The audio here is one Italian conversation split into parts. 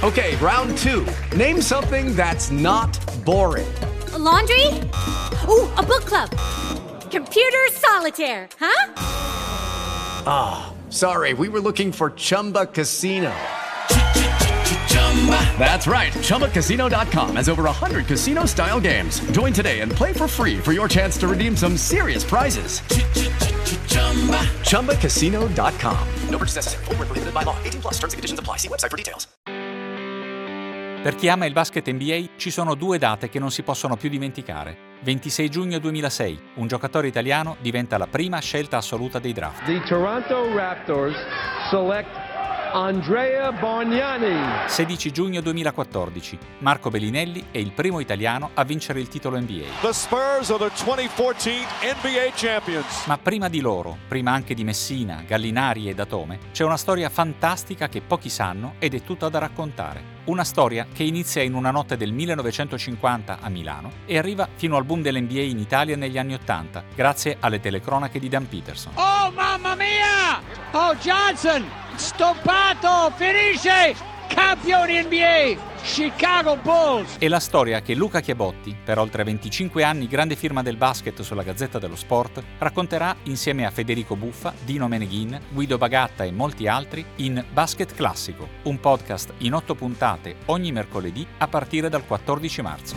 Okay, round 2. Name something that's not boring. A laundry? Ooh, a book club. Computer solitaire, huh? Ah, sorry, we were looking for Chumba Casino. That's right, ChumbaCasino.com has over 100 casino-style games. Join today and play for free for your chance to redeem some serious prizes. ChumbaCasino.com. No purchase necessary. Void where prohibited by law. 18+ terms and conditions apply. See website for details. Per chi ama il basket NBA ci sono 2 date che non si possono più dimenticare. 26 giugno 2006, un giocatore italiano diventa la prima scelta assoluta dei draft. The Toronto Raptors select Andrea Bargnani. 16 giugno 2014, Marco Bellinelli è il primo italiano a vincere il titolo NBA. The Spurs are the 2014 NBA champions. Ma prima di loro, prima anche di Messina, Gallinari e Datome, c'è una storia fantastica che pochi sanno ed è tutta da raccontare. Una storia che inizia in una notte del 1950 a Milano e arriva fino al boom dell'NBA in Italia negli anni 80, grazie alle telecronache di Dan Peterson. Oh mamma mia! Oh Johnson! Stoppato! Finisce! Campioni NBA! Chicago Bulls! È la storia che Luca Chiabotti, per oltre 25 anni grande firma del basket sulla Gazzetta dello Sport, racconterà insieme a Federico Buffa, Dino Meneghin, Guido Bagatta e molti altri in Basket Classico, un podcast in 8 puntate ogni mercoledì a partire dal 14 marzo.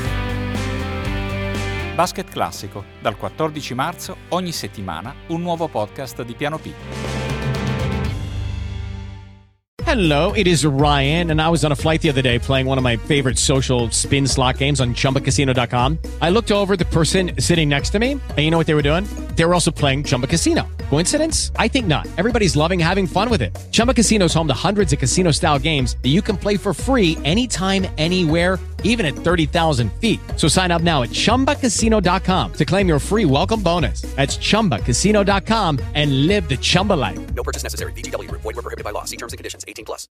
Basket Classico, dal 14 marzo ogni settimana un nuovo podcast di Piano P. Hello, it is Ryan, and I was on a flight the other day playing one of my favorite social spin slot games on ChumbaCasino.com. I looked over at the person sitting next to me, and you know what they were doing? They were also playing Chumba Casino. Coincidence? I think not. Everybody's loving having fun with it. Chumba Casino is home to hundreds of casino-style games that you can play for free anytime, anywhere, even at 30,000 feet. So sign up now at ChumbaCasino.com to claim your free welcome bonus. That's ChumbaCasino.com and live the Chumba life. No purchase necessary. VGW Group. Void where prohibited by law. See terms and conditions. 18+.